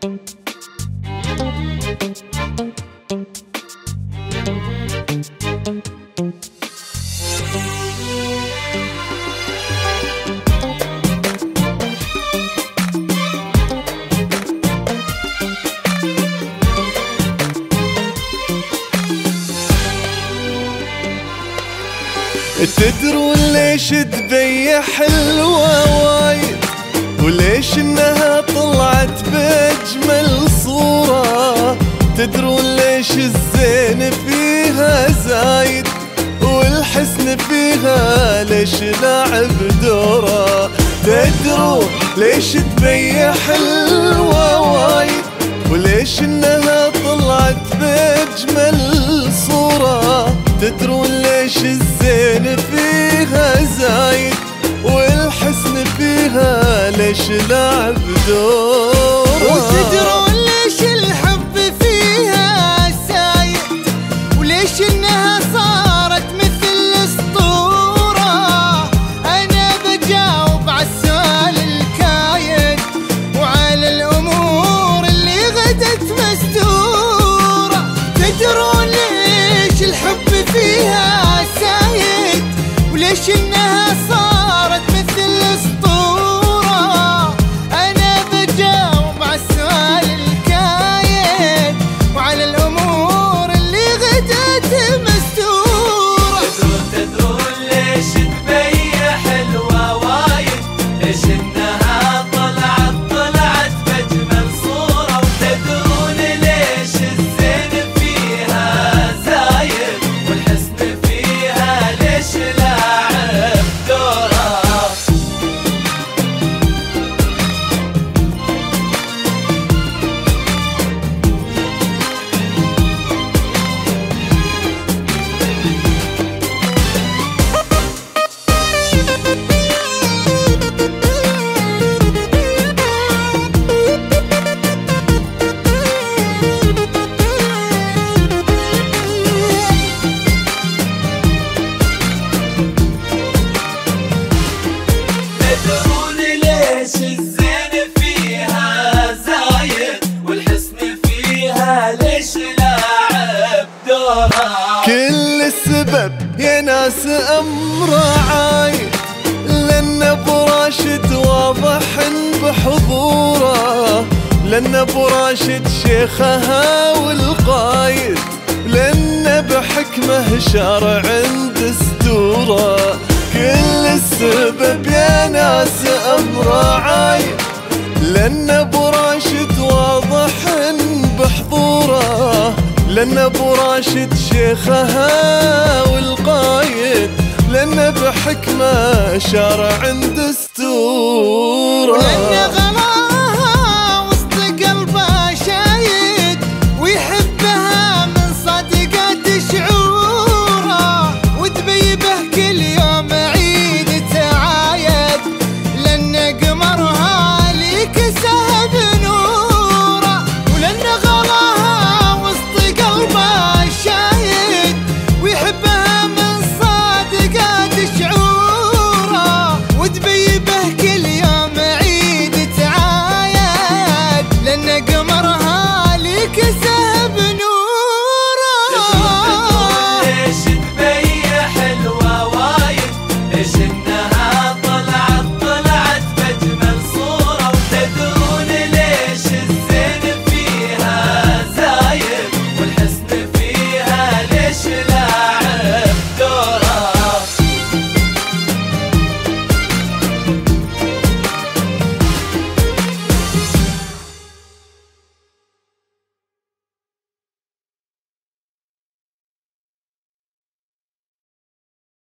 تدرون ليش تبيع حلوة وايد، وليش انها طلعت باجمل صورة؟ تدرون ليش الزين فيها زايد، والحسن فيها ليش لاعب دوره؟ تدرون ليش تبيع حلوة وايد، وليش انها طلعت باجمل صورة؟ تدرون ليش الزين فيها زايد، والحسن فيها ليش لاعب دوره؟ وتدرون ليش الحب فيها سايد، وليش انها صارت مثل الاسطورة؟ انا بجاوب عالسؤال الكايد، وعلى الامور اللي غدت مستورة. تدرون ليش الحب فيها سايد، وليش انها صارت مثل الاسطورة؟ انا بجاوب عالسؤال الكايد، وعلى الامور اللي غدت مستورة. تدرون ليش تبيع حلوة وايد، ليش انها طلعت باجمل صورة؟ وتدرون ليش الزين فيها زايد، والحسن فيها ليش لاعب دوره؟ تدرون ليش الزين فيها زايد، والحسن فيها ليش لاعب دوره؟ كل السبب يا ناس أمره عايد، لأن أبو راشد واضح بحضوره، لأن أبو راشد شيخها والقايد، لأن بحكمه شارع دستوره. كل السبب يا ناس أمره عايد، لأن أبو راشد واضح بحضوره، لأن أبو راشد شيخها والقايد، لأن بحكمه شارع دستور.